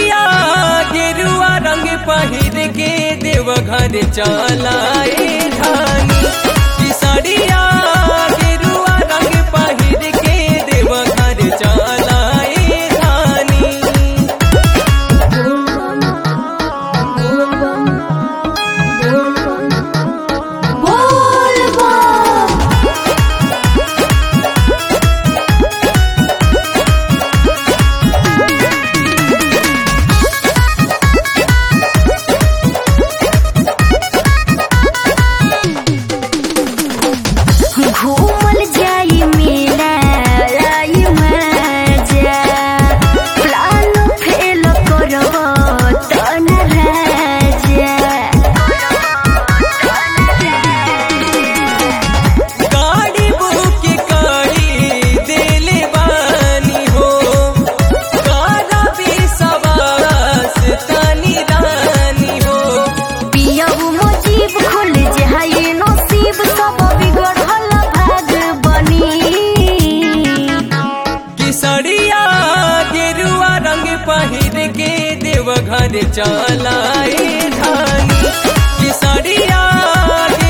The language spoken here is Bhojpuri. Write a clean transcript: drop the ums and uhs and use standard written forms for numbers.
सड़िया गेरुआ रंग पहिर के देवघर चलाए धानी कि सड़िया गेरुआ रंग पहिर के देवघर चलाए धानी। घूमल जाई मेला लाई मजा प्लान फेल करब तन राजा गाड़ी बुक करी देले बानी हो कारा विश्वास तनी रानी हो पियऊ मुजीब खुल जाई नसीब सब बिगड़ल भाग बनी कि सड़िया गेरुआ रंग पहिर के देवघर चलाए धानी कि सड़िया